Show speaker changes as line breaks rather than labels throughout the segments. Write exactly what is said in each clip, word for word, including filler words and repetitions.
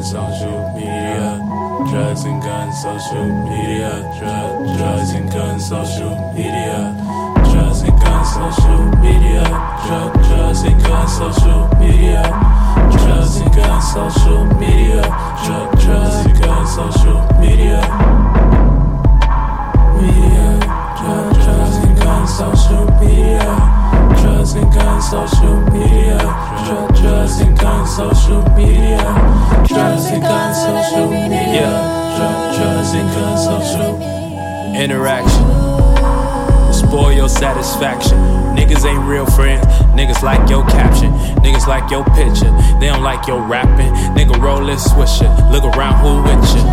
guns, social media. Drugs and guns, social media. Drug, drugs and guns, social media. Drugs and guns, social media. Drug, drugs and guns, social media. Drugs and guns, social media. Drug, drugs and guns, social media. Media. Drug, drugs and guns, social media. Drugs and guns, social media. Drug, drugs and guns, social media. Drugs and guns, social media. Drug, drugs and guns, social
interaction. Spoil your satisfaction. Niggas ain't real friends. Niggas like your caption. Niggas like your picture. They don't like your rapping. Nigga roll this swisher. Look around, who with you?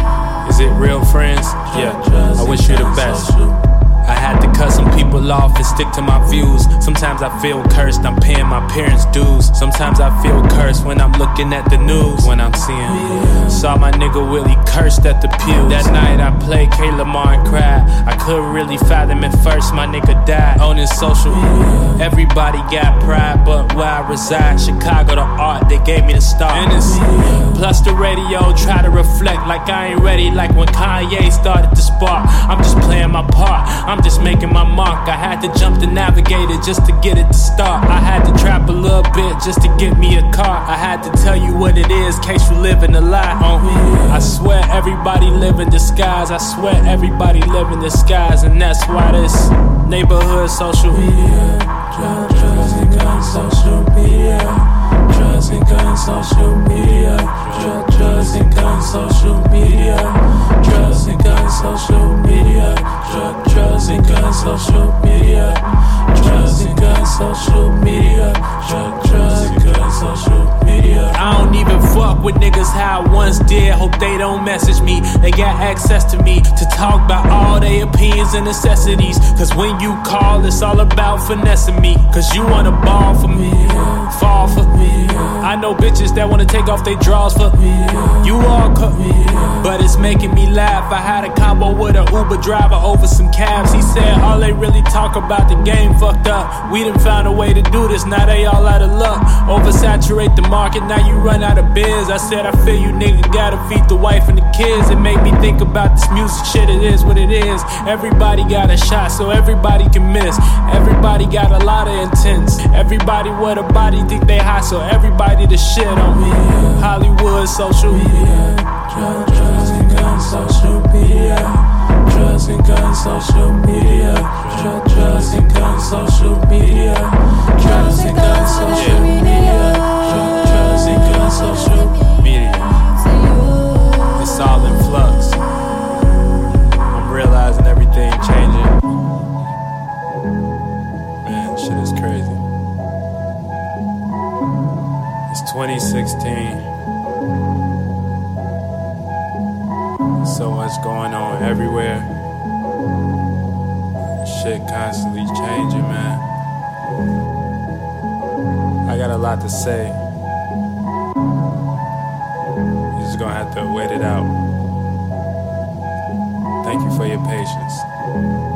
Is it real friends? Yeah, I wish you the best. I had to cut some people off and stick to my views. Sometimes I feel cursed, I'm paying my parents' dues. Sometimes I feel cursed when I'm looking at the news. When I'm seeing, saw my nigga Willie cursed at the pews. That night I played K. Lamar and cried. I couldn't really fathom it first, my nigga died. Owning social, everybody got pride, but where I reside, Chicago the art, they gave me the start. And it's, plus the radio try to reflect like I ain't ready, like when Kanye started to spark. I'm just playing my part, I'm just making my mark. I had to jump the navigator just to get it to start. I had to trap a little bit just to get me a car. I had to tell you what it is, case you living a lie on me. I swear everybody live in disguise. I swear everybody live in disguise. And that's why this neighborhood social media.
Drugs, drugs and guns, social media. Drugs and guns, social media. Drugs, drugs and guns, social media. Drugs and guns, social media. Drugs, drugs and guns, social media. Drugs and guns, social media. Drugs, drugs and guns, social media.
I don't even fuck with niggas how I once did. Hope they don't message me. They got access to me to talk about all their opinions and necessities. Cause when you call, it's all about finessing me. Cause you wanna ball for me, fall for me. I know bitches that wanna take off their drawers for me. You all cut me, but it's making me laugh. I had a combo with an Uber driver over some cabs. He said all they really talk about the game fucked up. We done found a way to do this, now they all out of luck. Oversaturate the market, now you run out of biz. I said I feel you nigga gotta feed the wife and the kids. It made me think about this music shit, it is what it is. Everybody got a shot so everybody can miss. Everybody got a lot of intents. Everybody with a body think they hot so everybody the shit on me. Hollywood social media.
Drugs, drugs and guns, social media. Drugs and guns, social media. Drugs, drugs and guns, social media. Drugs and guns, social media. Drugs, drugs and guns, social
media. It's all in flux. I'm realizing everything changing. Man, shit is crazy. It's twenty sixteen. So much going on everywhere. Shit constantly changing, man. I got a lot to say. You're just gonna have to wait it out. Thank you for your patience.